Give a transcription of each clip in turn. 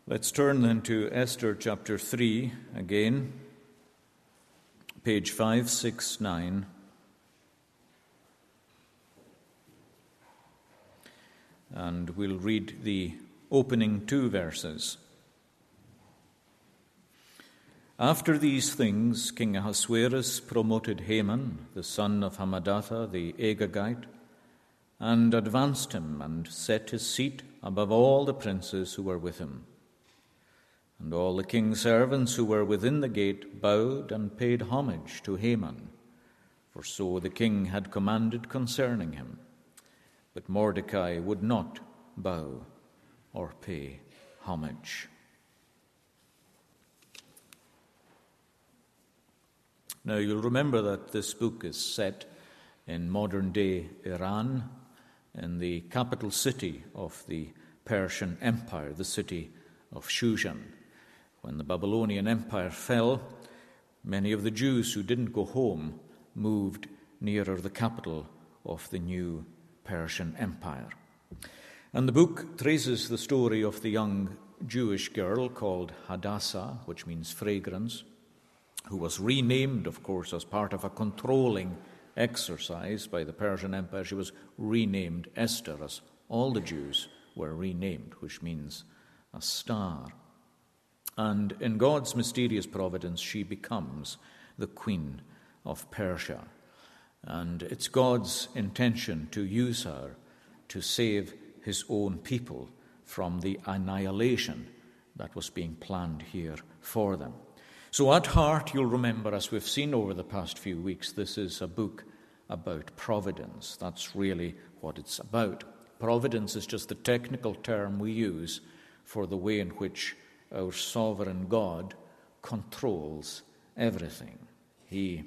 Let's turn then to Esther chapter 3 again, page 569. And we'll read the opening 2 verses. After these things, King Ahasuerus promoted Haman, the son of Hammedatha, the Agagite, and advanced him and set his seat above all the princes who were with him. And all the king's servants who were within the gate bowed and paid homage to Haman, for so the king had commanded concerning him. But Mordecai would not bow or pay homage. Now you'll remember that this book is set in modern-day Iran, in the capital city of the Persian Empire, the city of Shushan. When the Babylonian Empire fell, many of the Jews who didn't go home moved nearer the capital of the new Persian Empire. And the book traces the story of the young Jewish girl called Hadassah, which means fragrance, who was renamed, of course, as part of a controlling exercise by the Persian Empire. She was renamed Esther, as all the Jews were renamed, which means a star. And in God's mysterious providence, she becomes the queen of Persia. And it's God's intention to use her to save his own people from the annihilation that was being planned here for them. So at heart, you'll remember, as we've seen over the past few weeks, this is a book about providence. That's really what it's about. Providence is just the technical term we use for the way in which our sovereign God controls everything. He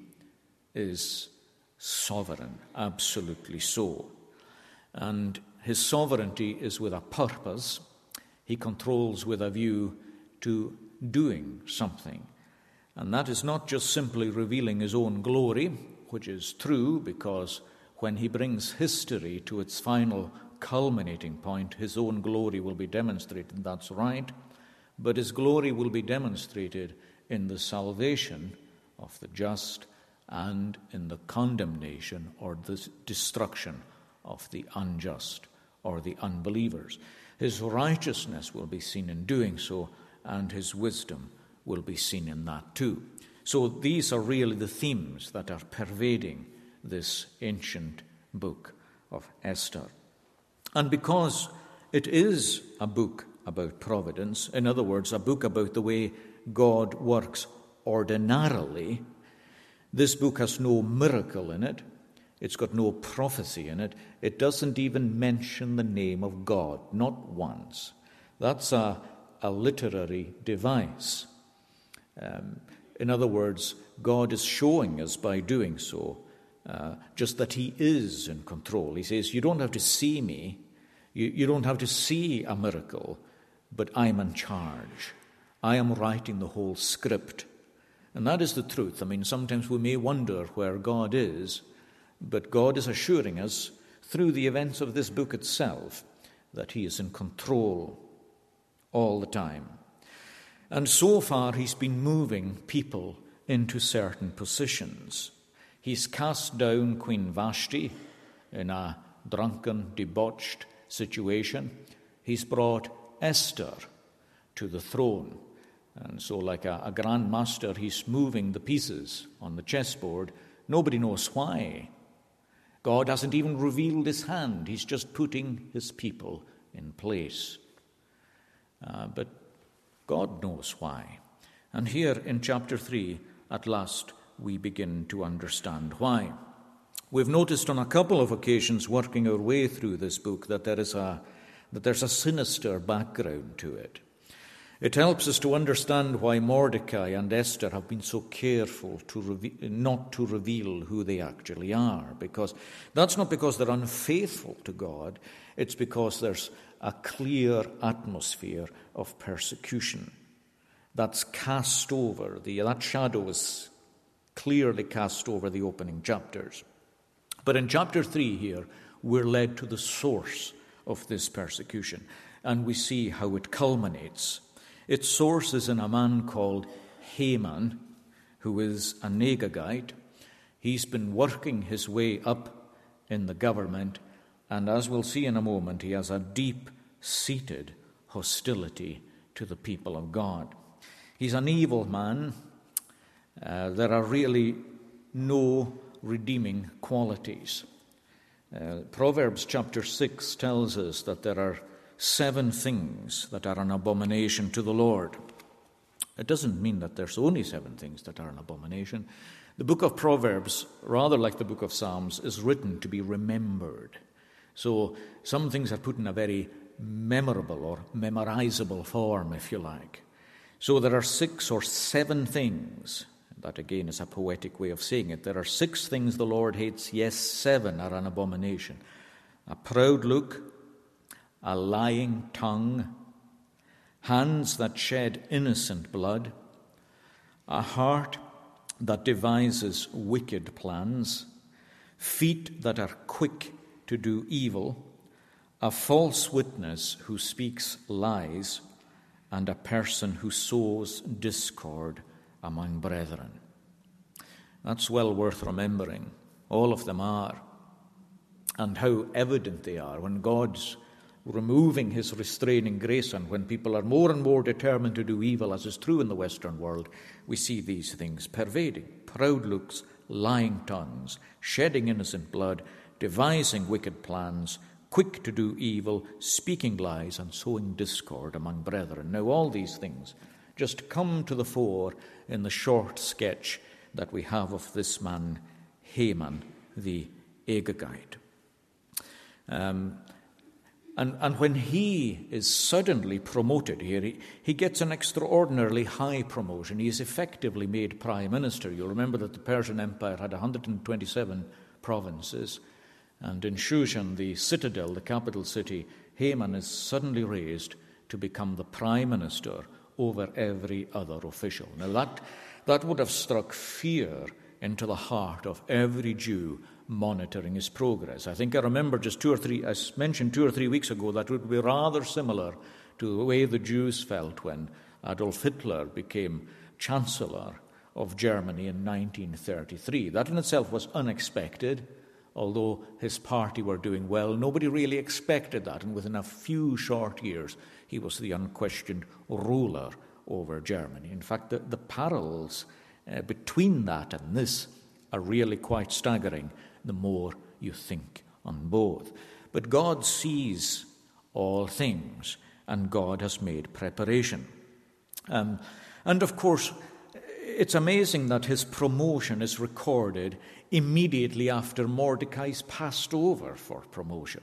is sovereign, absolutely so. And his sovereignty is with a purpose. He controls with a view to doing something. And that is not just simply revealing his own glory, which is true, because when he brings history to its final culminating point, his own glory will be demonstrated. That's right. But his glory will be demonstrated in the salvation of the just and in the condemnation or the destruction of the unjust or the unbelievers. His righteousness will be seen in doing so, and his wisdom will be seen in that too. So these are really the themes that are pervading this ancient book of Esther. And because it is a book about providence, in other words, a book about the way God works ordinarily, this book has no miracle in it. It's got no prophecy in it. It doesn't even mention the name of God, not once. That's a literary device. In other words, God is showing us by doing so just that he is in control. He says, you don't have to see me. You don't have to see a miracle, but I'm in charge. I am writing the whole script. And that is the truth. I mean, sometimes we may wonder where God is, but God is assuring us through the events of this book itself that he is in control all the time. And so far, he's been moving people into certain positions. He's cast down Queen Vashti in a drunken, debauched situation. He's brought Esther to the throne. And so like a grand master, he's moving the pieces on the chessboard. Nobody knows why. God hasn't even revealed his hand. He's just putting his people in place. But God knows why. And here in chapter 3, at last, we begin to understand why. We've noticed on a couple of occasions working our way through this book that there's a sinister background to it. It helps us to understand why Mordecai and Esther have been so careful not to reveal who they actually are. Because that's not because they're unfaithful to God. It's because there's a clear atmosphere of persecution that's cast over. That shadow is clearly cast over the opening chapters. But in chapter 3 here, we're led to the source of this persecution. And we see how it culminates. Its source is in a man called Haman, who is an Agagite. He's been working his way up in the government, and as we'll see in a moment, he has a deep-seated hostility to the people of God. He's an evil man. There are really no redeeming qualities. Proverbs chapter 6 tells us that there are 7 things that are an abomination to the Lord. It doesn't mean that there's only 7 things that are an abomination. The book of Proverbs, rather like the book of Psalms, is written to be remembered. So some things are put in a very memorable or memorizable form, if you like. So there are 6 or 7 things. That again is a poetic way of saying it. There are 6 things the Lord hates. Yes, 7 are an abomination. A proud look, a lying tongue, hands that shed innocent blood, a heart that devises wicked plans, feet that are quick to do evil, a false witness who speaks lies, and a person who sows discord among brethren. That's well worth remembering. All of them are. And how evident they are when God's removing his restraining grace, and when people are more and more determined to do evil, as is true in the Western world, we see these things pervading. Proud looks, lying tongues, shedding innocent blood, devising wicked plans, quick to do evil, speaking lies, and sowing discord among brethren. Now all these things just come to the fore in the short sketch that we have of this man, Haman the Agagite. And when he is suddenly promoted here, he gets an extraordinarily high promotion. He is effectively made prime minister. You'll remember that the Persian Empire had 127 provinces, and in Shushan, the citadel, the capital city, Haman is suddenly raised to become the prime minister over every other official. Now that would have struck fear into the heart of every Jew monitoring his progress. I think I remember I mentioned 2 or 3 weeks ago, that would be rather similar to the way the Jews felt when Adolf Hitler became Chancellor of Germany in 1933. That in itself was unexpected. Although his party were doing well, nobody really expected that, and within a few short years, he was the unquestioned ruler over Germany. In fact, the parallels between that and this are really quite staggering, the more you think on both. But God sees all things, and God has made preparation. And of course, it's amazing that his promotion is recorded immediately after Mordecai's passed over for promotion.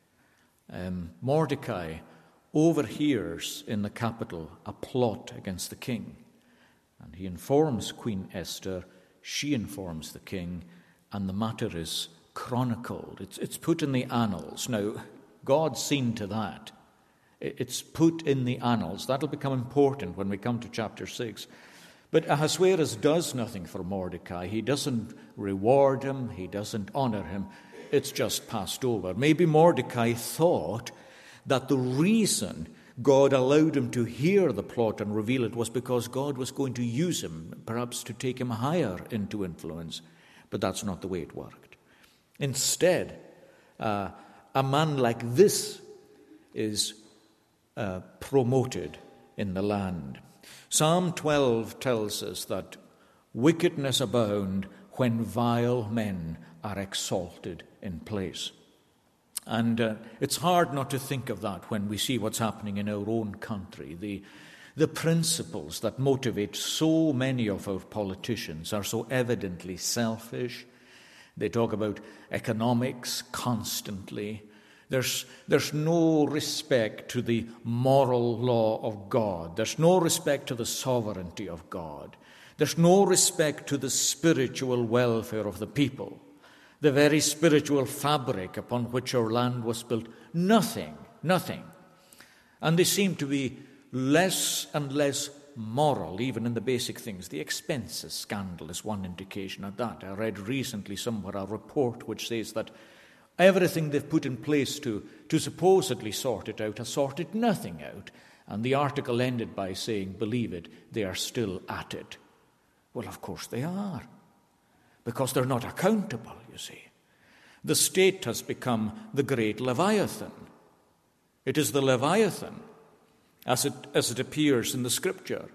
Mordecai overhears in the capital a plot against the king, and he informs Queen Esther, she informs the king, and the matter is chronicled. It's put in the annals. Now, God's seen to that. It's put in the annals. That'll become important when we come to chapter 6. But Ahasuerus does nothing for Mordecai. He doesn't reward him. He doesn't honor him. It's just passed over. Maybe Mordecai thought that the reason God allowed him to hear the plot and reveal it was because God was going to use him, perhaps to take him higher into influence. But that's not the way it worked. Instead, a man like this is promoted in the land. Psalm 12 tells us that wickedness abound when vile men are exalted in place. And it's hard not to think of that when we see what's happening in our own country. The principles that motivate so many of our politicians are so evidently selfish. They talk about economics constantly. There's no respect to the moral law of God. There's no respect to the sovereignty of God. There's no respect to the spiritual welfare of the people, the very spiritual fabric upon which our land was built. Nothing. And they seem to be less and less moral, even in the basic things. The expenses scandal is one indication of that. I read recently somewhere a report which says that everything they've put in place to supposedly sort it out has sorted nothing out. And the article ended by saying, believe it, they are still at it. Well, of course they are, because they're not accountable, you see. The state has become the great Leviathan. It is the Leviathan, as it appears in the Scripture.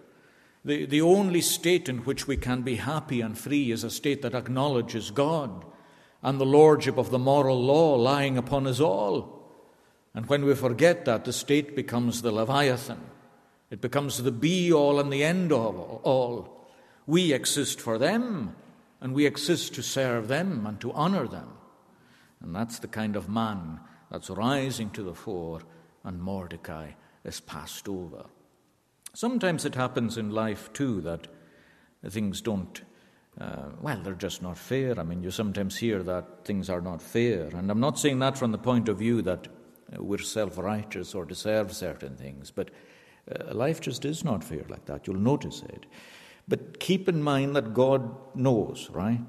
The only state in which we can be happy and free is a state that acknowledges God and the lordship of the moral law lying upon us all. And when we forget that, the state becomes the Leviathan. It becomes the be-all and the end-all. We exist for them, and we exist to serve them and to honor them. And that's the kind of man that's rising to the fore, and Mordecai is passed over. Sometimes it happens in life, too, that things don't, they're just not fair. I mean, you sometimes hear that things are not fair. And I'm not saying that from the point of view that we're self-righteous or deserve certain things, but life just is not fair like that. You'll notice it. But keep in mind that God knows, right?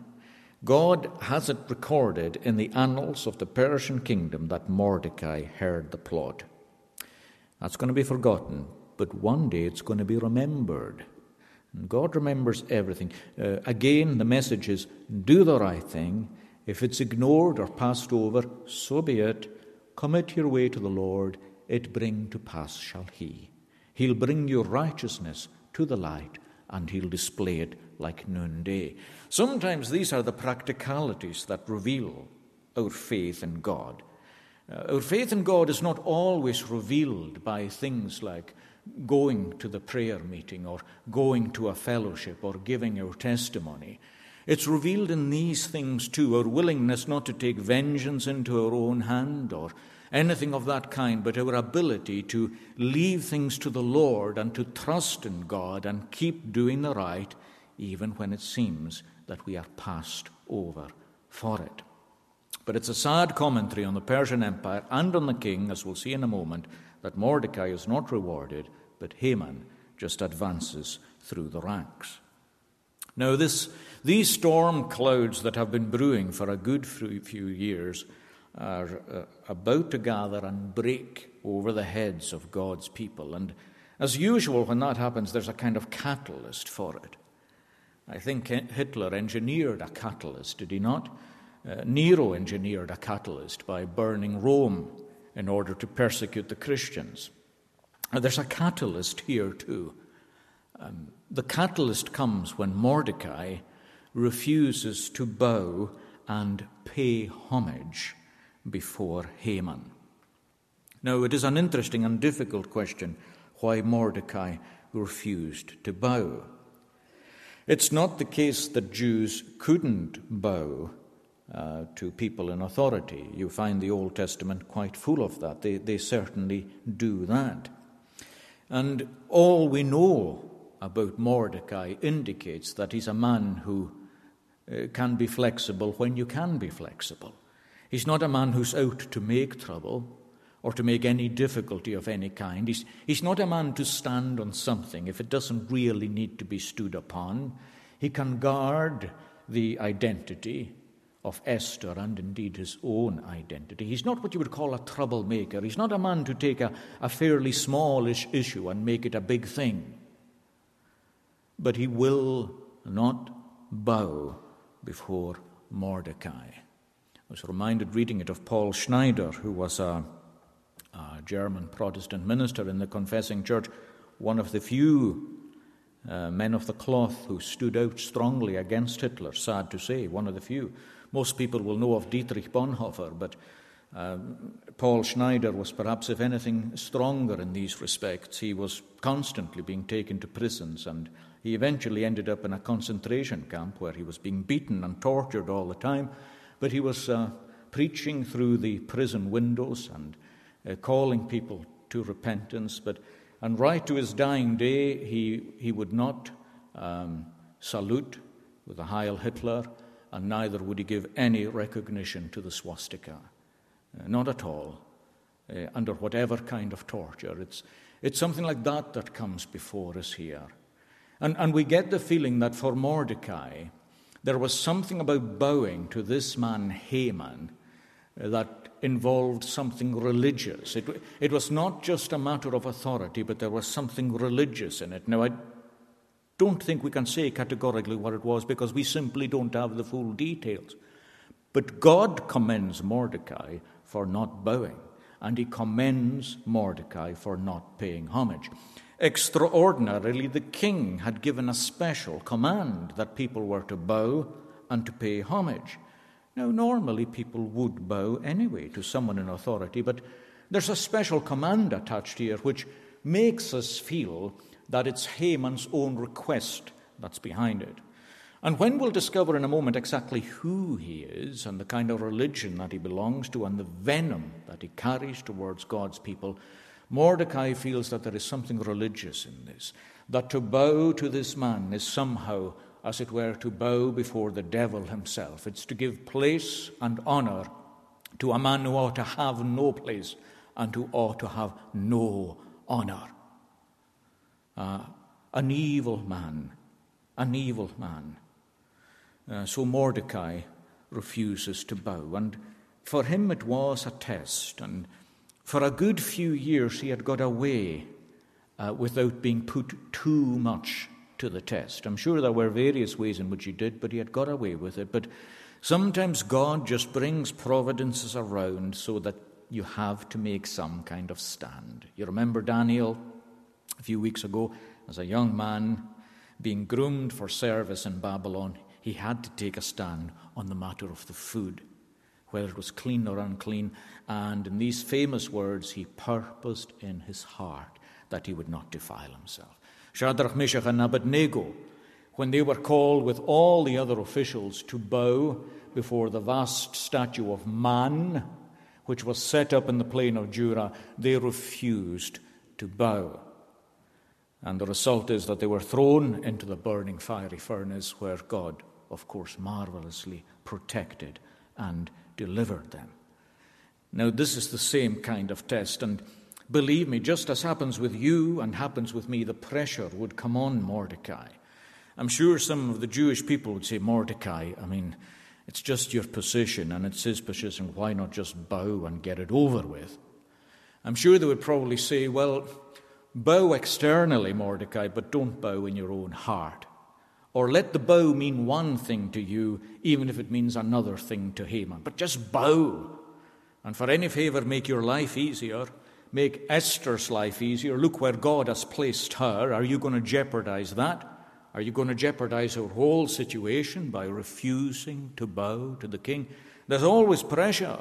God has it recorded in the annals of the Persian kingdom that Mordecai heard the plot. That's going to be forgotten, but one day it's going to be remembered. And God remembers everything. Again, the message is, do the right thing. If it's ignored or passed over, so be it. Commit your way to the Lord, it bring to pass shall he. He'll bring your righteousness to the light, and he'll display it like noonday. Sometimes these are the practicalities that reveal our faith in God. Our faith in God is not always revealed by things like going to the prayer meeting or going to a fellowship or giving our testimony. It's revealed in these things too, our willingness not to take vengeance into our own hand or anything of that kind, but our ability to leave things to the Lord and to trust in God and keep doing the right, even when it seems that we are passed over for it. But it's a sad commentary on the Persian Empire and on the king, as we'll see in a moment, that Mordecai is not rewarded, but Haman just advances through the ranks. Now, these storm clouds that have been brewing for a good few years are about to gather and break over the heads of God's people. And as usual, when that happens, there's a kind of catalyst for it. I think Hitler engineered a catalyst, did he not? Nero engineered a catalyst by burning Rome in order to persecute the Christians. And there's a catalyst here too. The catalyst comes when Mordecai refuses to bow and pay homage before Haman. Now, it is an interesting and difficult question why Mordecai refused to bow. It's not the case that Jews couldn't bow to people in authority. You find the Old Testament quite full of that. They certainly do that. And all we know about Mordecai indicates that he's a man who can be flexible when you can be flexible. He's not a man who's out to make trouble or to make any difficulty of any kind. He's not a man to stand on something if it doesn't really need to be stood upon. He can guard the identity of Esther and indeed his own identity. He's not what you would call a troublemaker. He's not a man to take a fairly smallish issue and make it a big thing. But he will not bow before Mordecai. I was reminded reading it of Paul Schneider, who was a German Protestant minister in the Confessing Church, one of the few men of the cloth who stood out strongly against Hitler, sad to say, one of the few. Most people will know of Dietrich Bonhoeffer, but Paul Schneider was perhaps, if anything, stronger in these respects. He was constantly being taken to prisons, and he eventually ended up in a concentration camp where he was being beaten and tortured all the time. But he was preaching through the prison windows and calling people to repentance. And right to his dying day, he would not salute with the Heil Hitler, and neither would he give any recognition to the swastika. Not at all, under whatever kind of torture. It's something like that comes before us here. And we get the feeling that for Mordecai, there was something about bowing to this man Haman that involved something religious. It was not just a matter of authority, but there was something religious in it. Now, I don't think we can say categorically what it was because we simply don't have the full details. But God commends Mordecai for not bowing, and he commends Mordecai for not paying homage. Extraordinarily, the king had given a special command that people were to bow and to pay homage. Now, normally people would bow anyway to someone in authority, but there's a special command attached here which makes us feel that it's Haman's own request that's behind it. And when we'll discover in a moment exactly who he is and the kind of religion that he belongs to and the venom that he carries towards God's people, Mordecai feels that there is something religious in this, that to bow to this man is somehow, as it were, to bow before the devil himself. It's to give place and honor to a man who ought to have no place and who ought to have no honor. An evil man. So Mordecai refuses to bow. And for him it was a test. And for a good few years he had got away without being put too much to the test. I'm sure there were various ways in which he did, but he had got away with it. But sometimes God just brings providences around so that you have to make some kind of stand. You remember Daniel a few weeks ago, as a young man being groomed for service in Babylon, he had to take a stand on the matter of the food, whether it was clean or unclean. And in these famous words, he purposed in his heart that he would not defile himself. Shadrach, Meshach, and Abednego, when they were called with all the other officials to bow before the vast statue of Man, which was set up in the plain of Dura, they refused to bow. And the result is that they were thrown into the burning fiery furnace where God, of course, marvelously protected and delivered them. Now, this is the same kind of test, and believe me, just as happens with you and happens with me, the pressure would come on Mordecai. I'm sure some of the Jewish people would say, Mordecai, it's just your position and it's his position, why not just bow and get it over with? I'm sure they would probably say, well, bow externally, Mordecai, but don't bow in your own heart. Or let the bow mean one thing to you, even if it means another thing to Haman. But just bow. And for any favor, make your life easier. Make Esther's life easier. Look where God has placed her. Are you going to jeopardize that? Are you going to jeopardize her whole situation by refusing to bow to the king? There's always pressure.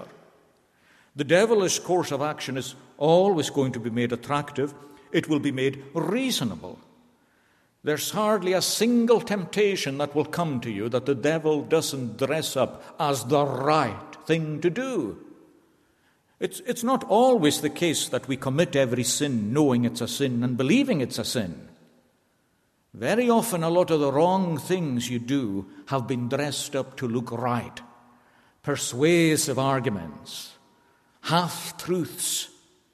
The devilish course of action is always going to be made attractive. It will be made reasonable. There's hardly a single temptation that will come to you that the devil doesn't dress up as the right thing to do. It's not always the case that we commit every sin knowing it's a sin and believing it's a sin. Very often a lot of the wrong things you do have been dressed up to look right. Persuasive arguments, half-truths.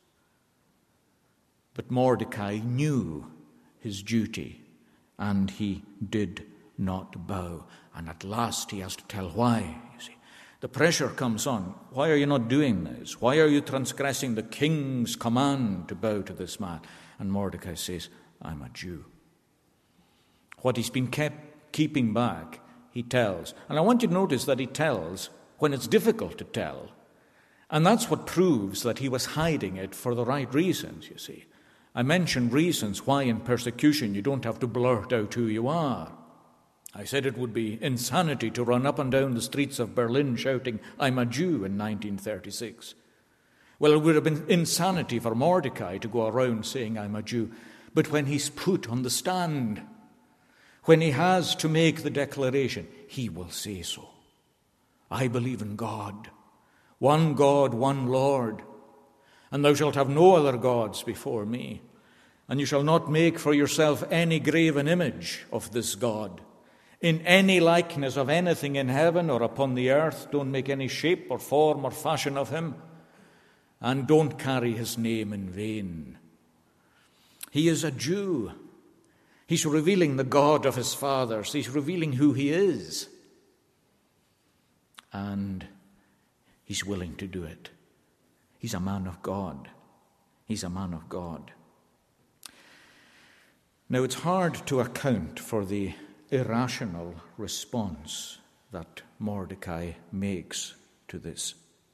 But Mordecai knew his duty, and he did not bow. And at last he has to tell why, you see. The pressure comes on. Why are you not doing this? Why are you transgressing the king's command to bow to this man? And Mordecai says, I'm a Jew. What he's been keeping back, he tells. And I want you to notice that he tells when it's difficult to tell. And that's what proves that he was hiding it for the right reasons, you see. I mentioned reasons why in persecution you don't have to blurt out who you are. I said it would be insanity to run up and down the streets of Berlin shouting, I'm a Jew in 1936. Well, it would have been insanity for Mordecai to go around saying, I'm a Jew. But when he's put on the stand, when he has to make the declaration, he will say so. I believe in God, one Lord, and thou shalt have no other gods before me. And you shall not make for yourself any graven image of this God. In any likeness of anything in heaven or upon the earth, don't make any shape or form or fashion of him. And don't carry his name in vain. He is a Jew. He's revealing the God of his fathers. He's revealing who he is. And he's willing to do it. He's a man of God. He's a man of God. Now, it's hard to account for the irrational response that Mordecai makes to this.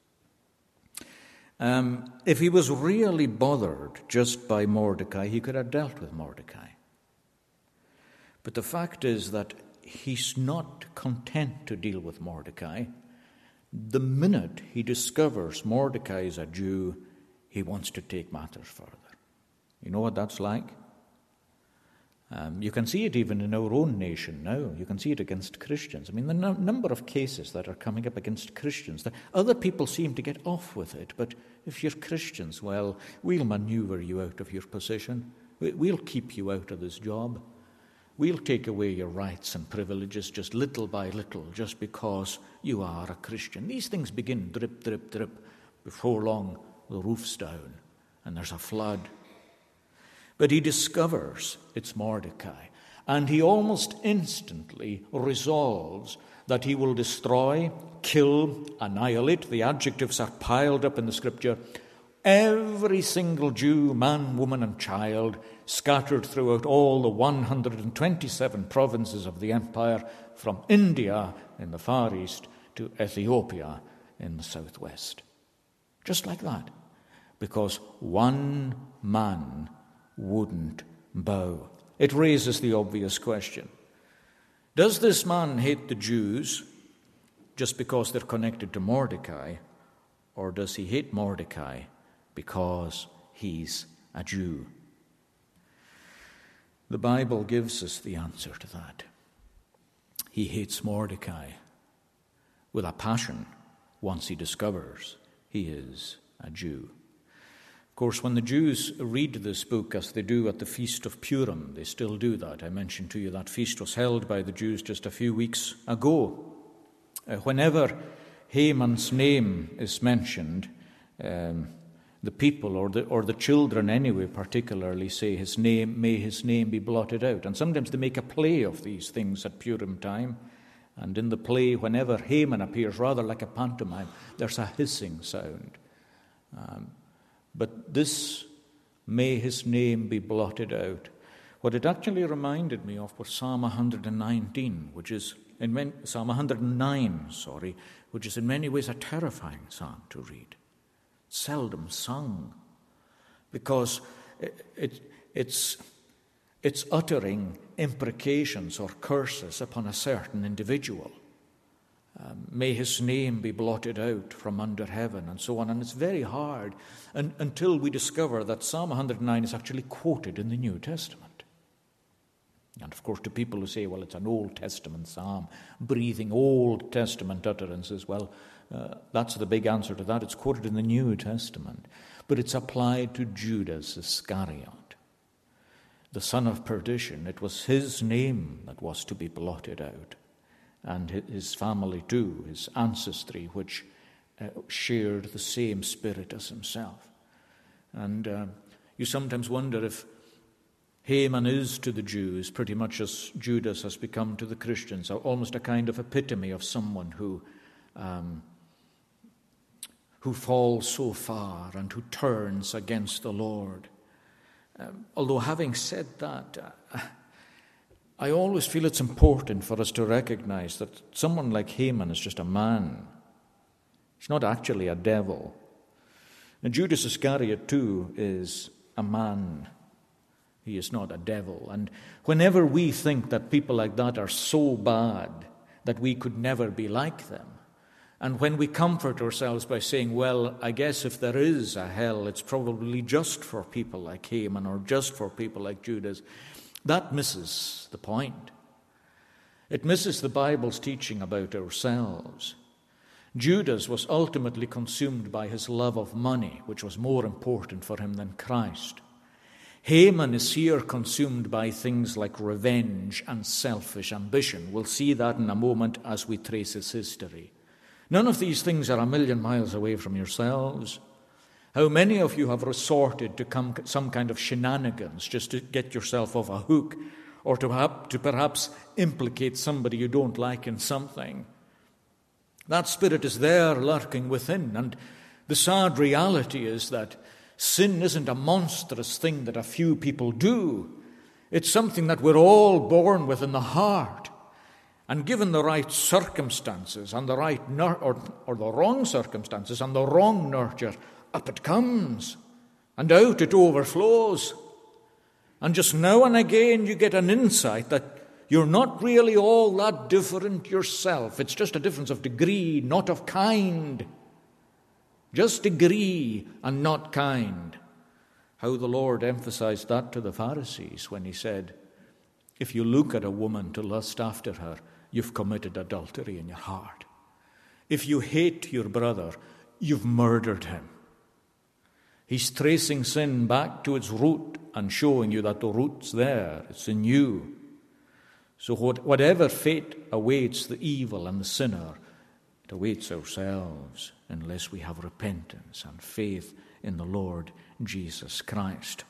If he was really bothered just by Mordecai, he could have dealt with Mordecai. But the fact is that he's not content to deal with Mordecai. The minute he discovers Mordecai is a Jew, he wants to take matters further. You know what that's like? You can see it even in our own nation now. You can see it against Christians. I mean, the number of cases that are coming up against Christians, that other people seem to get off with it, but if you're Christians, well, we'll maneuver you out of your position. We'll keep you out of this job. We'll take away your rights and privileges just little by little, just because you are a Christian. These things begin drip, drip, drip. Before long, the roof's down and there's a flood. But he discovers it's Mordecai, and he almost instantly resolves that he will destroy, kill, annihilate. The adjectives are piled up in the scripture. Every single Jew, man, woman, and child scattered throughout all the 127 provinces of the empire, from India in the Far East to Ethiopia in the southwest. Just like that. Because one man wouldn't bow. It raises the obvious question. Does this man hate the Jews just because they're connected to Mordecai, or does he hate Mordecai because he's a Jew? The Bible gives us the answer to that. He hates Mordecai with a passion once he discovers he is a Jew. Of course, when the Jews read this book, as they do at the Feast of Purim, they still do that. I mentioned to you that feast was held by the Jews just a few weeks ago. Whenever Haman's name is mentioned, the people, or the children anyway, particularly say his name, may his name be blotted out. And sometimes they make a play of these things at Purim time. And in the play, whenever Haman appears, rather like a pantomime, there's a hissing sound. But this, may his name be blotted out. What it actually reminded me of was Psalm 119, Psalm 109, which is in many ways a terrifying psalm to read. Seldom sung, because it's uttering imprecations or curses upon a certain individual. May his name be blotted out from under heaven, and so on. And it's very hard until we discover that Psalm 109 is actually quoted in the New Testament. And of course, to people who say, well, it's an Old Testament psalm, breathing Old Testament utterances, well, that's the big answer to that. It's quoted in the New Testament, but it's applied to Judas Iscariot, the son of perdition. It was his name that was to be blotted out, and his family too, his ancestry, which shared the same spirit as himself. And you sometimes wonder if Haman is to the Jews pretty much as Judas has become to the Christians, almost a kind of epitome of someone who falls so far and who turns against the Lord. Although having said that, I always feel it's important for us to recognize that someone like Haman is just a man. He's not actually a devil. And Judas Iscariot too is a man. He is not a devil. And whenever we think that people like that are so bad that we could never be like them, and when we comfort ourselves by saying, well, I guess if there is a hell, it's probably just for people like Haman or just for people like Judas, that misses the point. It misses the Bible's teaching about ourselves. Judas was ultimately consumed by his love of money, which was more important for him than Christ. Haman is here consumed by things like revenge and selfish ambition. We'll see that in a moment as we trace his history. None of these things are a million miles away from yourselves. How many of you have resorted to some kind of shenanigans just to get yourself off a hook, or to perhaps implicate somebody you don't like in something? That spirit is there lurking within, and The sad reality is that sin isn't a monstrous thing that a few people do. It's something that we're all born with in the heart. And given the right circumstances and the right or the wrong circumstances and the wrong nurture, up it comes. And out it overflows. And just now and again you get an insight that you're not really all that different yourself. It's just a difference of degree, not of kind. Just degree and not kind. How the Lord emphasized that to the Pharisees when he said, if you look at a woman to lust after her, you've committed adultery in your heart. If you hate your brother, you've murdered him. He's tracing sin back to its root and showing you that the root's there. It's in you. So whatever fate awaits the evil and the sinner, it awaits ourselves unless we have repentance and faith in the Lord Jesus Christ.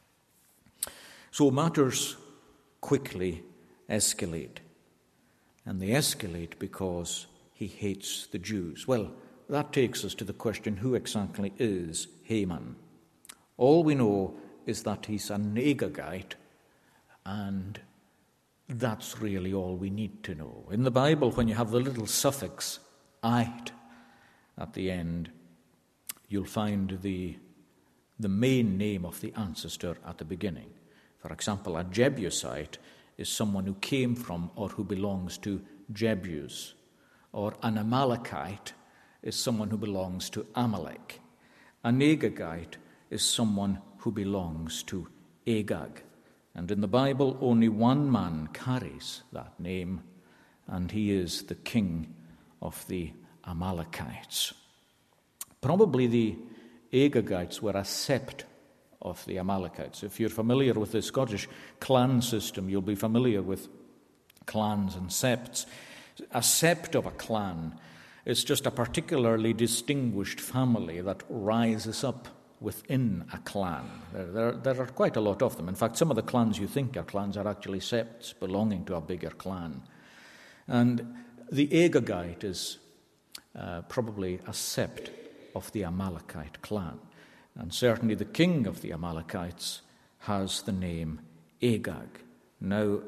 So matters quickly escalate. And they escalate because he hates the Jews. Well, that takes us to the question, who exactly is Haman? All we know is that he's an Agagite, and that's really all we need to know. In the Bible, when you have the little suffix "ite" at the end, you'll find the main name of the ancestor at the beginning. For example, a Jebusite is someone who came from or who belongs to Jebus, or an Amalekite is someone who belongs to Amalek. An Agagite is someone who belongs to Agag. And in the Bible, only one man carries that name, and he is the king of the Amalekites. Probably the Agagites were a sept of the Amalekites. If you're familiar with the Scottish clan system, you'll be familiar with clans and septs. A sept of a clan is just a particularly distinguished family that rises up within a clan. There are quite a lot of them. In fact, some of the clans you think are clans are actually septs belonging to a bigger clan. And the Agagite is probably a sept of the Amalekite clan. And certainly the king of the Amalekites has the name Agag. Now,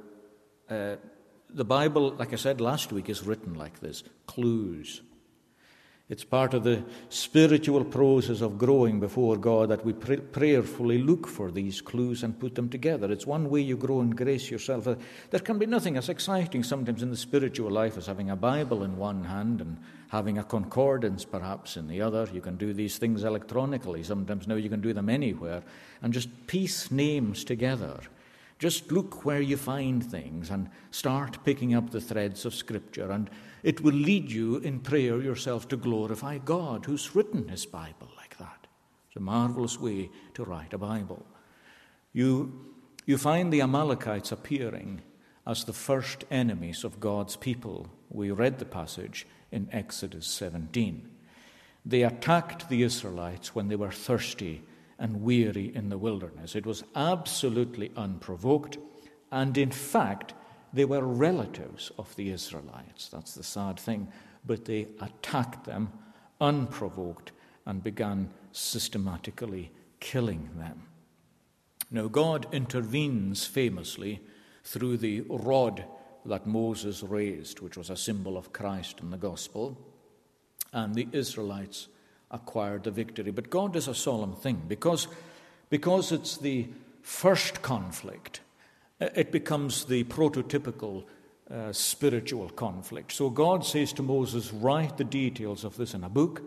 the Bible, like I said last week, is written like this, clues. It's part of the spiritual process of growing before God that we prayerfully look for these clues and put them together. It's one way you grow in grace yourself. There can be nothing as exciting sometimes in the spiritual life as having a Bible in one hand and having a concordance perhaps in the other. You can do these things electronically. Sometimes now you can do them anywhere and just piece names together. Just look where you find things and start picking up the threads of Scripture, and it will lead you in prayer yourself to glorify God, who's written his Bible like that. It's a marvelous way to write a Bible. You find the Amalekites appearing as the first enemies of God's people. We read the passage in Exodus 17. They attacked the Israelites when they were thirsty and weary in the wilderness. It was absolutely unprovoked, and in fact, they were relatives of the Israelites. That's the sad thing. But they attacked them unprovoked and began systematically killing them. Now, God intervenes famously through the rod that Moses raised, which was a symbol of Christ in the gospel, and the Israelites acquired the victory. But God does a solemn thing. Because it's the first conflict, it becomes the prototypical spiritual conflict. So God says to Moses, write the details of this in a book,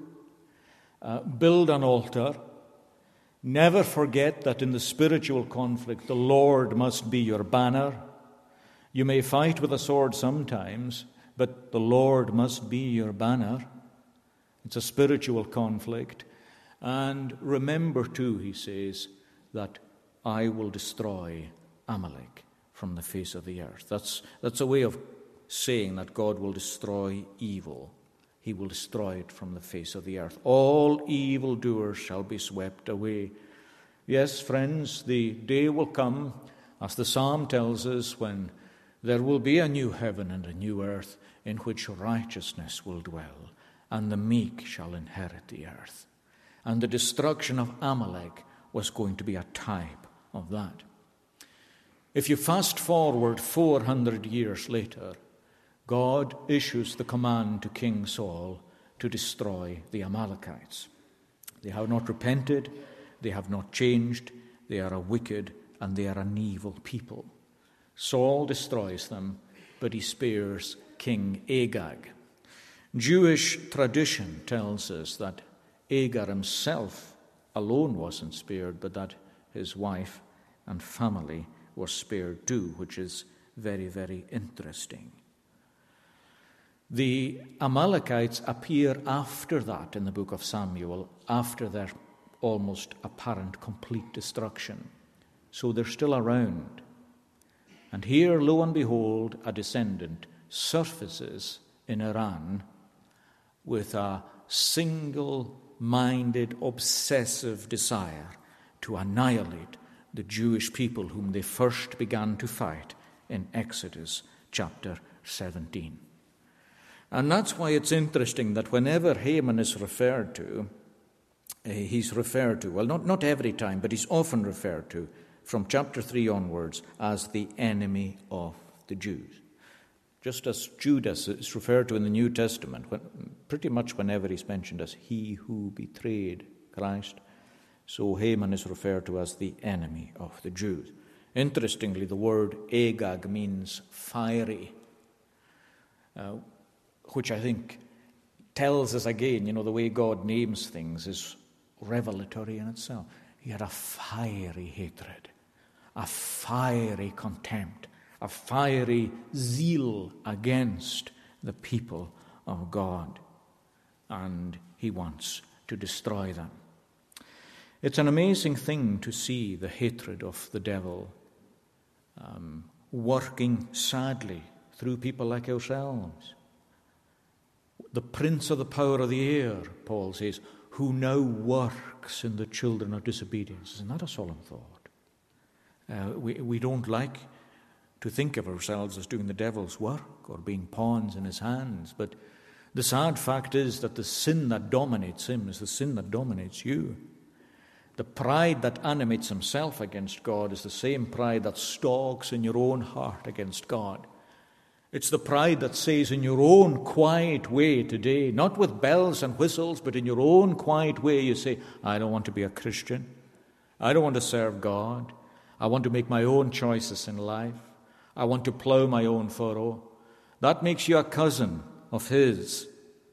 build an altar, never forget that in the spiritual conflict the Lord must be your banner. You may fight with a sword sometimes, but the Lord must be your banner. It's a spiritual conflict. And remember too, he says, that I will destroy Amalek from the face of the earth. That's a way of saying that God will destroy evil. He will destroy it from the face of the earth. All evildoers shall be swept away. Yes, friends, the day will come, as the psalm tells us, when there will be a new heaven and a new earth in which righteousness will dwell, and the meek shall inherit the earth. And the destruction of Amalek was going to be a type of that. If you fast forward 400 years later, God issues the command to King Saul to destroy the Amalekites. They have not repented, they have not changed, they are a wicked and they are an evil people. Saul destroys them, but he spares King Agag. Jewish tradition tells us that Agag himself alone wasn't spared, but that his wife and family were spared too, which is very, very interesting. The Amalekites appear after that in the book of Samuel, after their almost apparent complete destruction. So they're still around. And here, lo and behold, a descendant surfaces in Iran with a single-minded, obsessive desire to annihilate the Jewish people whom they first began to fight in Exodus chapter 17. And that's why it's interesting that whenever Haman is referred to, he's referred to, well, not every time, but he's often referred to from chapter 3 onwards as the enemy of the Jews. Just as Judas is referred to in the New Testament, pretty much whenever he's mentioned as he who betrayed Christ, so Haman is referred to as the enemy of the Jews. Interestingly, the word Agag means fiery, which I think tells us again, the way God names things is revelatory in itself. He had a fiery hatred, a fiery contempt, a fiery zeal against the people of God. And he wants to destroy them. It's an amazing thing to see the hatred of the devil working sadly through people like ourselves. The prince of the power of the air, Paul says, who now works in the children of disobedience. Isn't that a solemn thought? We don't like to think of ourselves as doing the devil's work or being pawns in his hands, but the sad fact is that the sin that dominates him is the sin that dominates you. The pride that animates himself against God is the same pride that stalks in your own heart against God. It's the pride that says in your own quiet way today, not with bells and whistles, but in your own quiet way, you say, I don't want to be a Christian. I don't want to serve God. I want to make my own choices in life. I want to plow my own furrow. That makes you a cousin of his.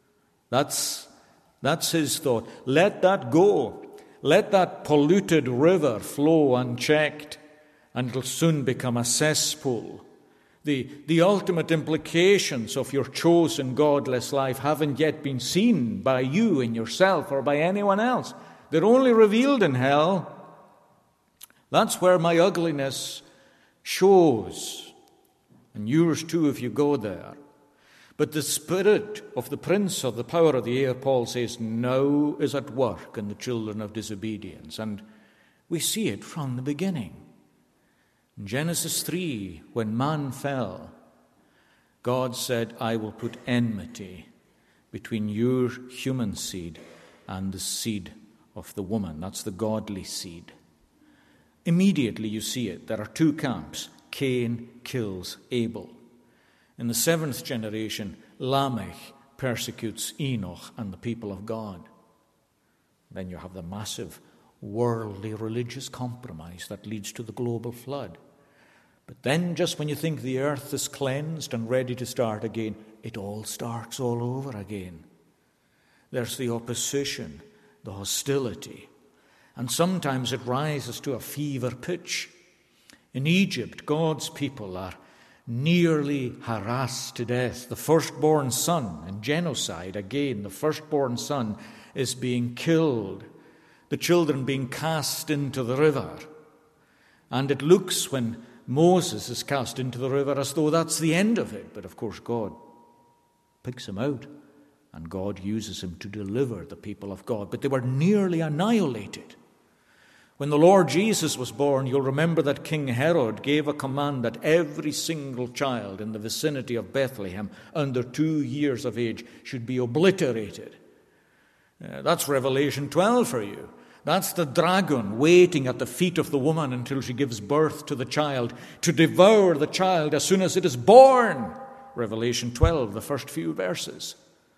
That's his thought. Let that go. Let that polluted river flow unchecked, and it'll soon become a cesspool. The ultimate implications of your chosen godless life haven't yet been seen by you in yourself or by anyone else. They're only revealed in hell. That's where my ugliness shows, and yours too if you go there. But the spirit of the prince of the power of the air, Paul says, now is at work in the children of disobedience. And we see it from the beginning. In Genesis 3, when man fell, God said, I will put enmity between your human seed and the seed of the woman. That's the godly seed. Immediately you see it. There are two camps. Cain kills Abel. In the 7th generation, Lamech persecutes Enoch and the people of God. Then you have the massive worldly religious compromise that leads to the global flood. But then just when you think the earth is cleansed and ready to start again, it all starts all over again. There's the opposition, the hostility, and sometimes it rises to a fever pitch. In Egypt, God's people are nearly harassed to death. The firstborn son, in genocide, again, the firstborn son is being killed, the children being cast into the river. And it looks when Moses is cast into the river as though that's the end of it. But of course God picks him out and God uses him to deliver the people of God. But they were nearly annihilated. When the Lord Jesus was born, you'll remember that King Herod gave a command that every single child in the vicinity of Bethlehem under 2 years of age should be obliterated. That's Revelation 12 for you. That's the dragon waiting at the feet of the woman until she gives birth to the child, to devour the child as soon as it is born. Revelation 12, the first few verses.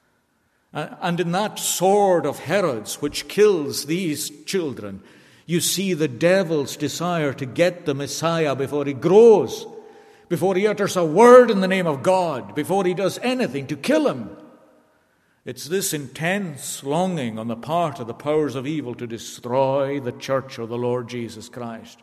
And in that sword of Herod's, which kills these children, you see the devil's desire to get the Messiah before he grows, before he utters a word in the name of God, before he does anything, to kill him. It's this intense longing on the part of the powers of evil to destroy the church of the Lord Jesus Christ.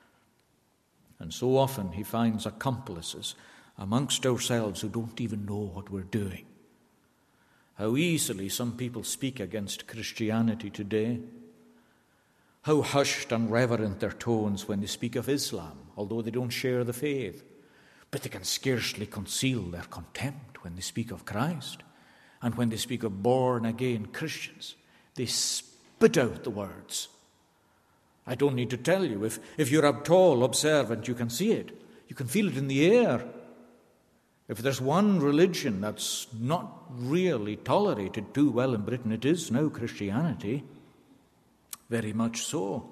And so often he finds accomplices amongst ourselves who don't even know what we're doing. How easily some people speak against Christianity today. How hushed and reverent their tones when they speak of Islam, although they don't share the faith. But they can scarcely conceal their contempt when they speak of Christ. And when they speak of born-again Christians, they spit out the words. I don't need to tell you. If you're a tall, observant, you can see it. You can feel it in the air. If there's one religion that's not really tolerated too well in Britain, it is now Christianity. Very much so.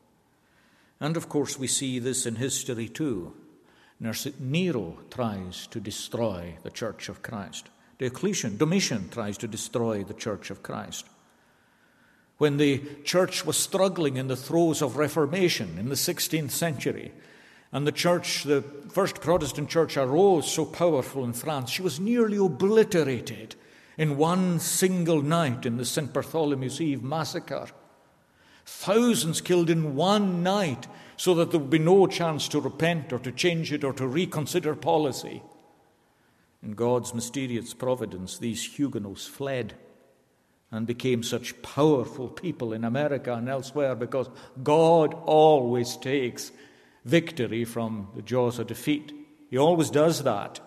And of course we see this in history too. Nero tries to destroy the Church of Christ. Domitian tries to destroy the Church of Christ. When the church was struggling in the throes of Reformation in the 16th century, and the first Protestant church arose so powerful in France, she was nearly obliterated in one single night in the St. Bartholomew's Eve massacre. Thousands killed in one night so that there would be no chance to repent or to change it or to reconsider policy. In God's mysterious providence, these Huguenots fled and became such powerful people in America and elsewhere because God always takes victory from the jaws of defeat. He always does that.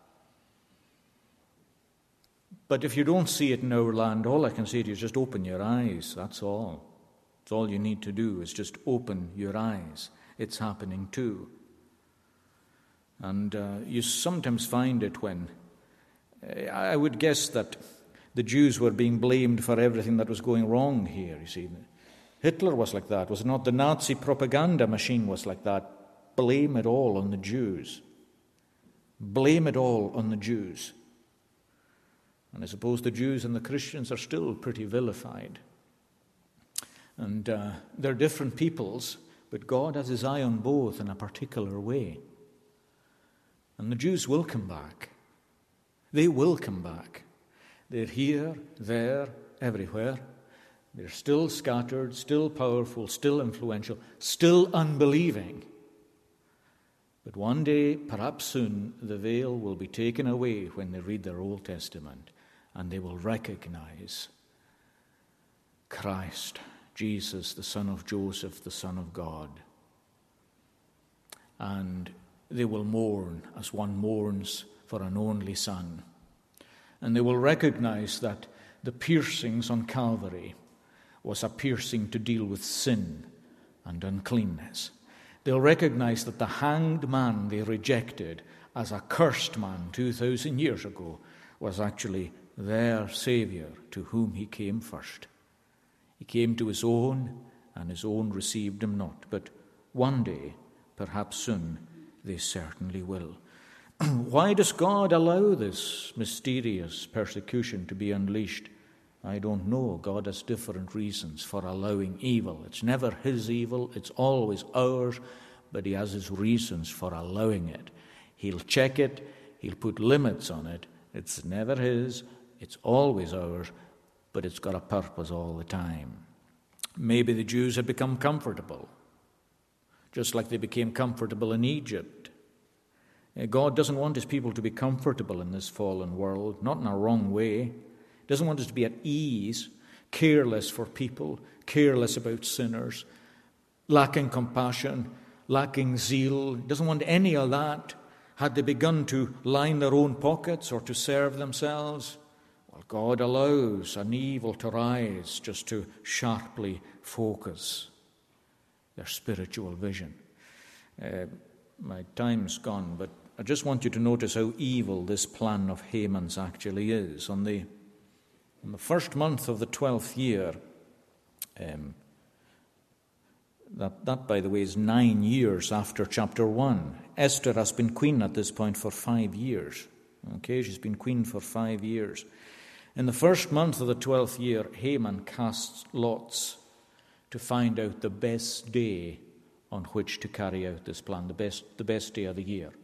But if you don't see it in our land, all I can say to you is just open your eyes, that's all. That's all you need to do is just open your eyes. It's happening too. And you sometimes find it when, I would guess that the Jews were being blamed for everything that was going wrong here, you see. Hitler was like that, was it not? The Nazi propaganda machine was like that. Blame it all on the Jews. Blame it all on the Jews. And I suppose the Jews and the Christians are still pretty vilified. And they're different peoples, but God has his eye on both in a particular way. And the Jews will come back. They will come back. They're here, there, everywhere. They're still scattered, still powerful, still influential, still unbelieving. But one day, perhaps soon, the veil will be taken away when they read their Old Testament, and they will recognize Christ, Jesus, the son of Joseph, the Son of God. And they will mourn as one mourns for an only son. And they will recognize that the piercings on Calvary was a piercing to deal with sin and uncleanness. They'll recognize that the hanged man they rejected as a cursed man 2,000 years ago was actually their Savior to whom he came first. He came to his own, and his own received him not. But one day, perhaps soon, they certainly will. Why does God allow this mysterious persecution to be unleashed? I don't know. God has different reasons for allowing evil. It's never his evil, it's always ours, but he has his reasons for allowing it. He'll check it, he'll put limits on it. It's never his, it's always ours, but it's got a purpose all the time. Maybe the Jews had become comfortable, just like they became comfortable in Egypt. God doesn't want his people to be comfortable in this fallen world, not in a wrong way. He doesn't want us to be at ease, careless for people, careless about sinners, lacking compassion, lacking zeal. He doesn't want any of that. Had they begun to line their own pockets or to serve themselves, well, God allows an evil to rise just to sharply focus their spiritual vision. My time's gone, but I just want you to notice how evil this plan of Haman's actually is. On the In the first month of the 12th year, that, by the way, is 9 years after chapter 1. Esther has been queen at this point for 5 years. Okay, she's been queen for 5 years. In the first month of the 12th year, Haman casts lots to find out the best day on which to carry out this plan, the best day of the year.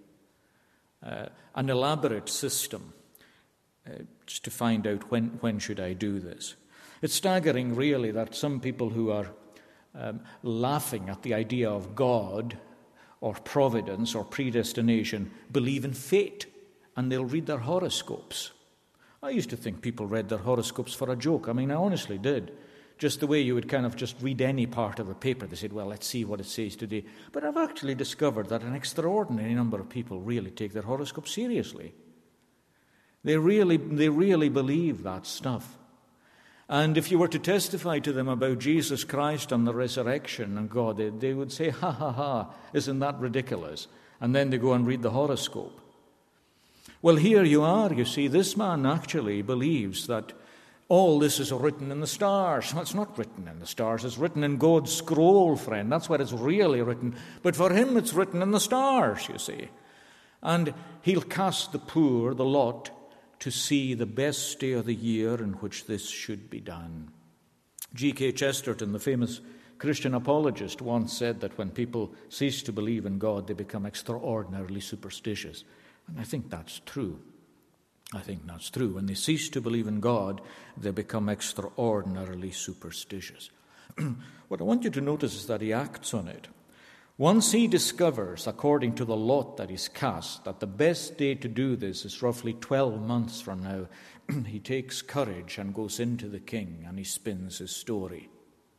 An elaborate system just to find out when should I do this. It's staggering, really, that some people who are laughing at the idea of God or providence or predestination believe in fate, and they'll read their horoscopes. I used to think people read their horoscopes for a joke. I mean, I honestly did. Just the way you would kind of just read any part of a paper. They said, well, let's see what it says today. But I've actually discovered that an extraordinary number of people really take their horoscopes seriously. They really believe that stuff. And if you were to testify to them about Jesus Christ and the resurrection and God, they would say, ha, ha, ha, isn't that ridiculous? And then they go and read the horoscope. Well, here you are, you see, this man actually believes that all this is written in the stars. Well, it's not written in the stars, it's written in God's scroll, friend. That's where it's really written. But for him, it's written in the stars, you see. And he'll cast the poor, the lot, to see the best day of the year in which this should be done. G.K. Chesterton, the famous Christian apologist, once said that when people cease to believe in God, they become extraordinarily superstitious. And I think that's true. When they cease to believe in God, they become extraordinarily superstitious. What I want you to notice is that he acts on it. Once he discovers, according to the lot that is cast, that the best day to do this is roughly 12 months from now, he takes courage and goes into the king and he spins his story.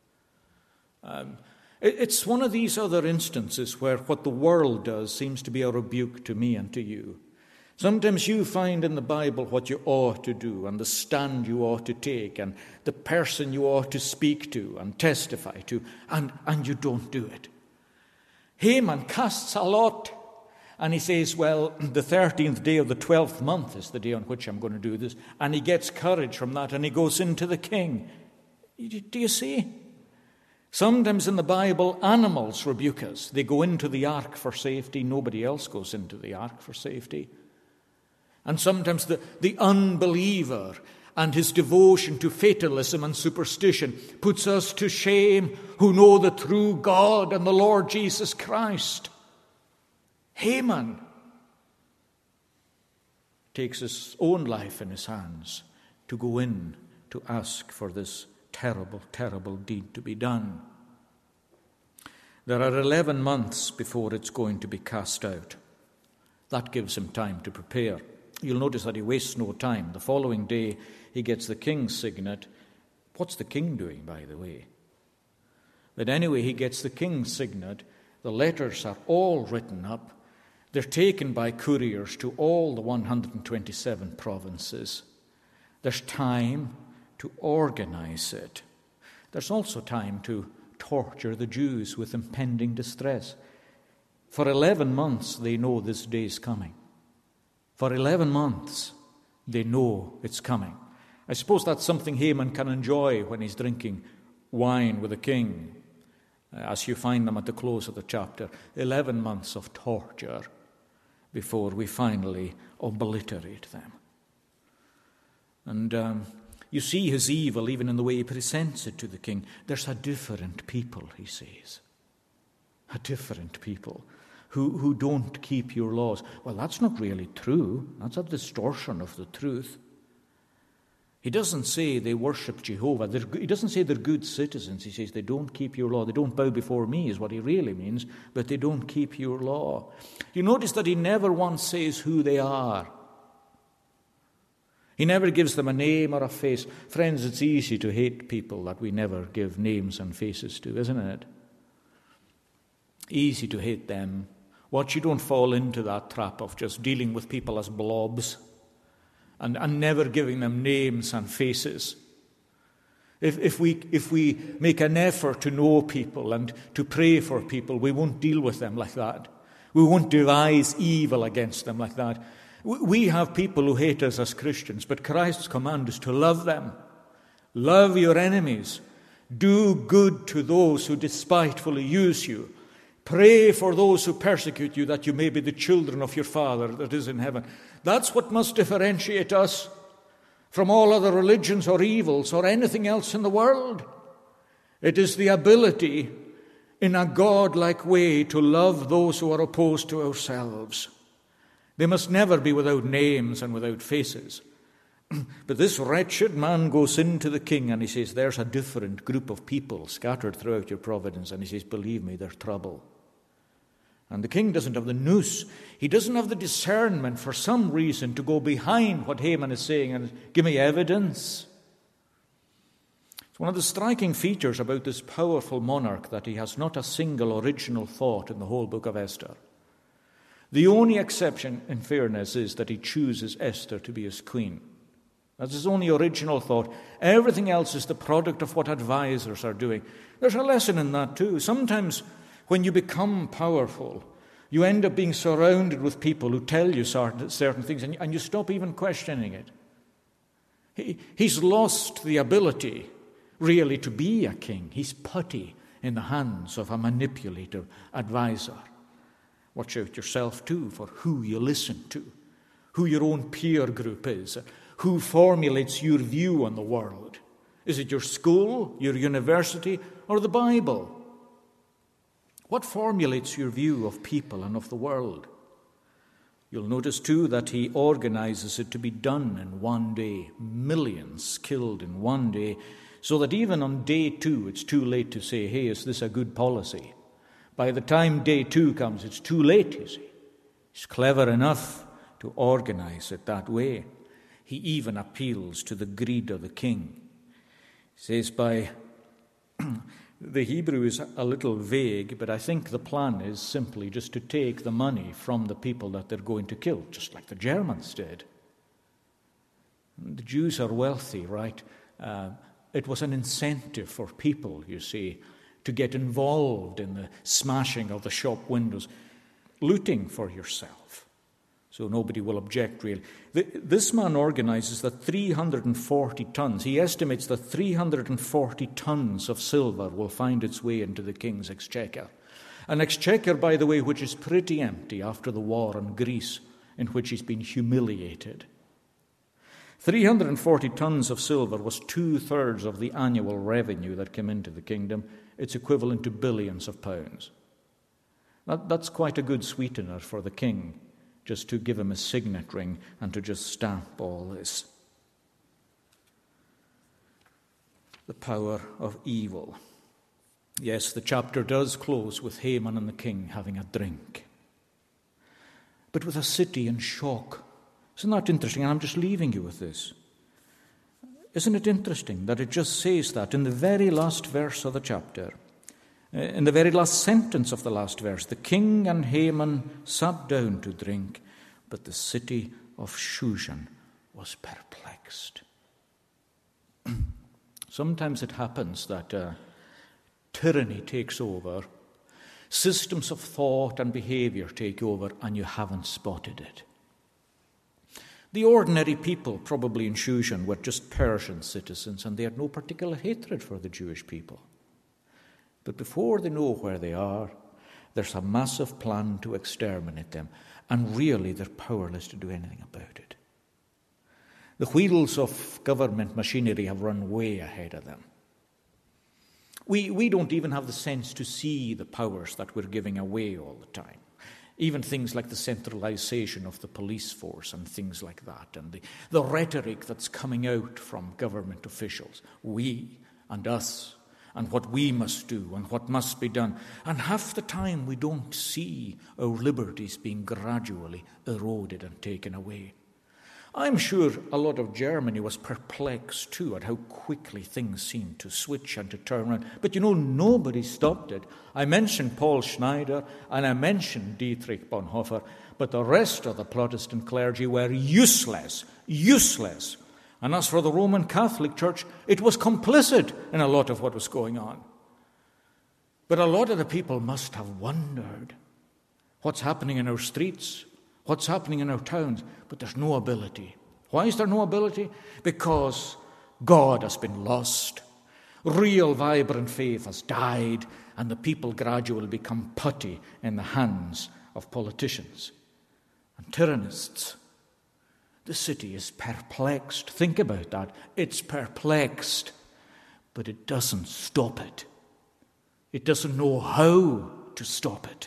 It's one of these other instances where what the world does seems to be a rebuke to me and to you. Sometimes you find in the Bible what you ought to do and the stand you ought to take and the person you ought to speak to and testify to, and you don't do it. Haman casts a lot, and he says, well, the 13th day of the 12th month is the day on which I'm going to do this. And he gets courage from that, and he goes into the king. Do you see? Sometimes in the Bible, animals rebuke us. They go into the ark for safety. Nobody else goes into the ark for safety. And sometimes the unbeliever and his devotion to fatalism and superstition puts us to shame who know the true God and the Lord Jesus Christ. Haman takes his own life in his hands to go in to ask for this terrible, terrible deed to be done. There are 11 months before it's going to be cast out. That gives him time to prepare. You'll notice that he wastes no time. The following day, he gets the king's signet. What's the king doing, by the way? But anyway, he gets the king's signet. The letters are all written up. They're taken by couriers to all the 127 provinces. There's time to organize it. There's also time to torture the Jews with impending distress. For 11 months, they know this day's coming. For 11 months, they know it's coming. I suppose that's something Haman can enjoy when he's drinking wine with a king, as you find them at the close of the chapter. 11 months of torture before we finally obliterate them. And you see his evil even in the way he presents it to the king. There's a different people, he says. A different people who don't keep your laws. Well, that's not really true. That's a distortion of the truth. He doesn't say they worship Jehovah. He doesn't say they're good citizens. He says they don't keep your law. They don't bow before me is what he really means, but they don't keep your law. You notice that he never once says who they are. He never gives them a name or a face. Friends, it's easy to hate people that we never give names and faces to, isn't it? Easy to hate them. Watch you don't fall into that trap of just dealing with people as blobs and never giving them names and faces. If we make an effort to know people and to pray for people, we won't deal with them like that. We won't devise evil against them like that. We have people who hate us as Christians, but Christ's command is to love them. Love your enemies. Do good to those who despitefully use you. Pray for those who persecute you, that you may be the children of your Father that is in heaven. That's what must differentiate us from all other religions or evils or anything else in the world. It is the ability in a God-like way to love those who are opposed to ourselves. They must never be without names and without faces. But this wretched man goes into the king and he says, there's a different group of people scattered throughout your providence. And he says, believe me, they're trouble. And the king doesn't have the nous. He doesn't have the discernment for some reason to go behind what Haman is saying and give me evidence. It's one of the striking features about this powerful monarch that he has not a single original thought in the whole book of Esther. The only exception, in fairness, is that he chooses Esther to be his queen. That's his only original thought. Everything else is the product of what advisors are doing. There's a lesson in that too. Sometimes when you become powerful, you end up being surrounded with people who tell you certain things and you stop even questioning it. He's lost the ability really to be a king. He's putty in the hands of a manipulative advisor. Watch out yourself too for who you listen to, who your own peer group is, who formulates your view on the world. Is it your school, your university, or the Bible? What formulates your view of people and of the world? You'll notice too that he organizes it to be done in one day. Millions killed in one day, so that even on day 2, it's too late to say, hey, is this a good policy? By the time day 2 comes, it's too late, you see. He's clever enough to organize it that way. He even appeals to the greed of the king. He says the Hebrew is a little vague, but I think the plan is simply just to take the money from the people that they're going to kill, just like the Germans did. The Jews are wealthy, right? It was an incentive for people, you see, to get involved in the smashing of the shop windows, looting for yourself. So nobody will object, really. This man organizes that 340 tons, he estimates that 340 tons of silver will find its way into the king's exchequer. An exchequer, by the way, which is pretty empty after the war in Greece, in which he's been humiliated. 340 tons of silver was 2/3 of the annual revenue that came into the kingdom. It's equivalent to billions of pounds. That's quite a good sweetener for the king, just to give him a signet ring and to just stamp all this. The power of evil. Yes, the chapter does close with Haman and the king having a drink, but with a city in shock. Isn't that interesting? And I'm just leaving you with this. Isn't it interesting that it just says that in the very last verse of the chapter, in the very last sentence of the last verse, the king and Haman sat down to drink, but the city of Shushan was perplexed. Sometimes it happens that tyranny takes over, systems of thought and behavior take over, and you haven't spotted it. The ordinary people, probably in Shushan, were just Persian citizens, and they had no particular hatred for the Jewish people. But before they know where they are, there's a massive plan to exterminate them, and really they're powerless to do anything about it. The wheels of government machinery have run way ahead of them. We don't even have the sense to see the powers that we're giving away all the time. Even things like the centralization of the police force and things like that, and the rhetoric that's coming out from government officials. We and us, and what we must do and what must be done. And half the time we don't see our liberties being gradually eroded and taken away. I'm sure a lot of Germany was perplexed too at how quickly things seemed to switch and to turn around. But nobody stopped it. I mentioned Paul Schneider and I mentioned Dietrich Bonhoeffer, but the rest of the Protestant clergy were useless. And as for the Roman Catholic Church, it was complicit in a lot of what was going on. But a lot of the people must have wondered what's happening in our streets, what's happening in our towns, but there's no ability. Why is there no ability? Because God has been lost. Real, vibrant faith has died, and the people gradually become putty in the hands of politicians and tyrannists. The city is perplexed. Think about that. It's perplexed, but it doesn't stop it. It doesn't know how to stop it.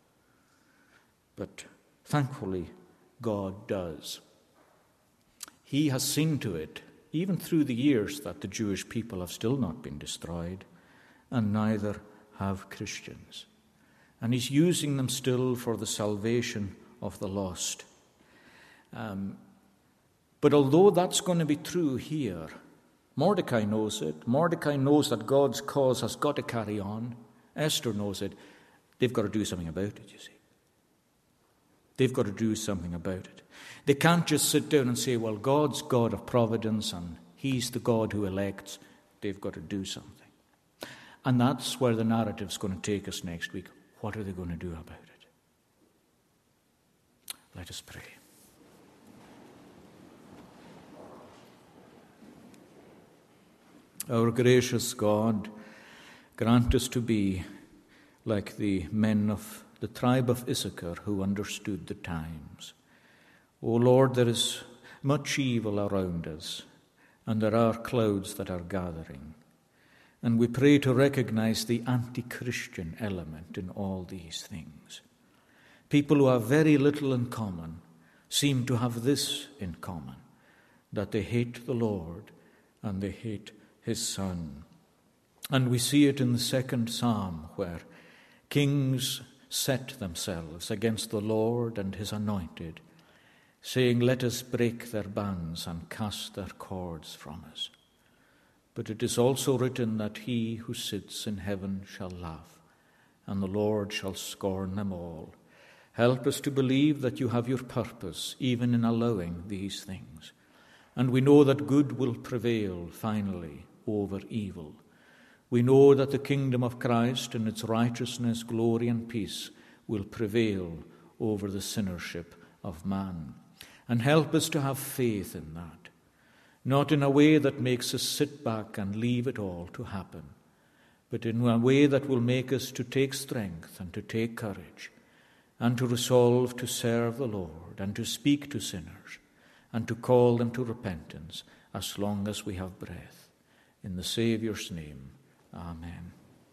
But thankfully, God does. He has seen to it, even through the years, that the Jewish people have still not been destroyed, and neither have Christians. And he's using them still for the salvation of the lost. But although that's going to be true here, Mordecai knows it. Mordecai knows that God's cause has got to carry on. Esther knows it. They've got to do something about it, you see. They've got to do something about it. They can't just sit down and say, well, God's God of providence and he's the God who elects. They've got to do something. And that's where the narrative's going to take us next week. What are they going to do about it? Let us pray. Our gracious God, grant us to be like the men of the tribe of Issachar who understood the times. O Lord, there is much evil around us, and there are clouds that are gathering. And we pray to recognize the anti-Christian element in all these things. People who have very little in common seem to have this in common, that they hate the Lord and they hate his Son. And we see it in the second psalm, where kings set themselves against the Lord and his anointed, saying, let us break their bands and cast their cords from us. But it is also written that he who sits in heaven shall laugh, and the Lord shall scorn them all. Help us to believe that you have your purpose even in allowing these things. And we know that good will prevail finally over evil. We know that the kingdom of Christ and its righteousness, glory and peace will prevail over the sinnership of man. And help us to have faith in that, not in a way that makes us sit back and leave it all to happen, but in a way that will make us to take strength and to take courage and to resolve to serve the Lord and to speak to sinners and to call them to repentance as long as we have breath. In the Saviour's name, amen.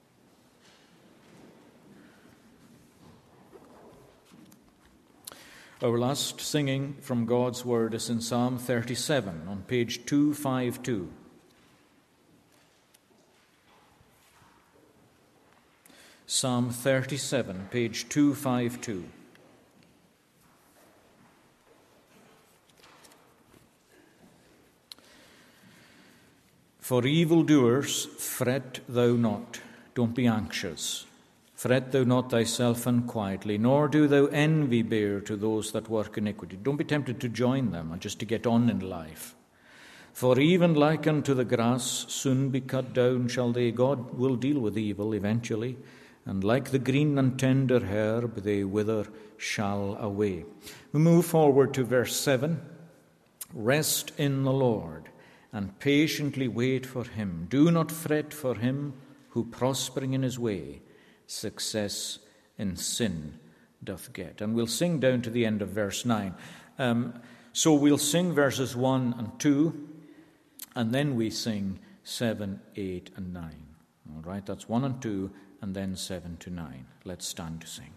Our last singing from God's Word is in Psalm 37 on page 252. Psalm 37, page 252. For evildoers, fret thou not, don't be anxious. Fret thou not thyself unquietly, nor do thou envy bear to those that work iniquity. Don't be tempted to join them or just to get on in life. For even like unto the grass, soon be cut down shall they. God will deal with evil eventually. And like the green and tender herb, they wither shall away. We move forward to verse 7. Rest in the Lord, and patiently wait for him. Do not fret for him who prospering in his way, success in sin doth get. And we'll sing down to the end of verse 9. So we'll sing verses 1 and 2, and then we sing 7, 8, and 9. All right, that's 1 and 2, and then 7 to 9. Let's stand to sing.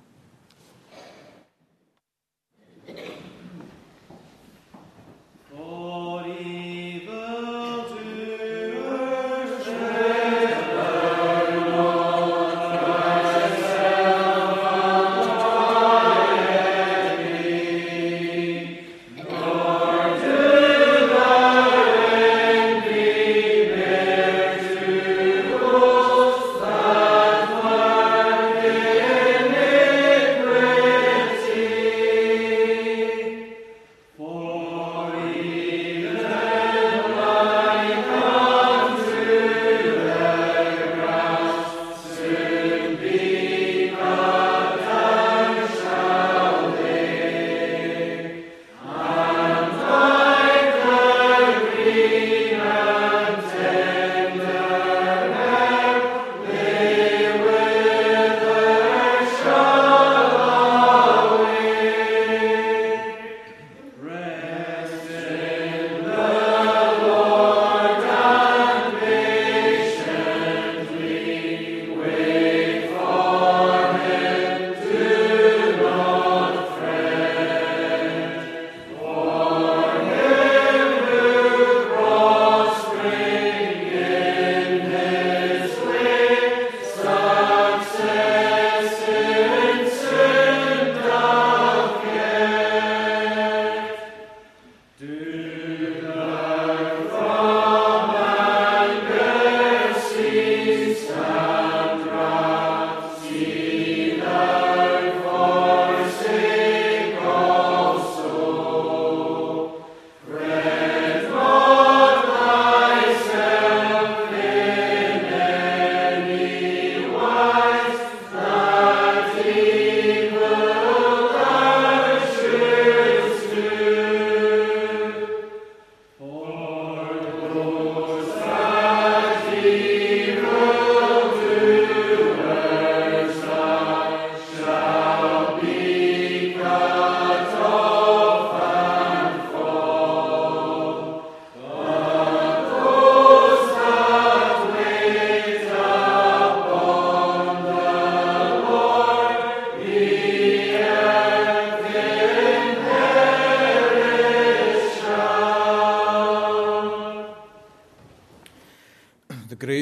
Amen.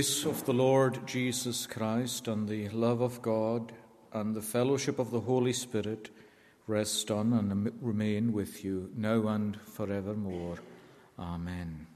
grace of the Lord Jesus Christ and the love of God and the fellowship of the Holy Spirit rest on and remain with you now and forevermore. Amen.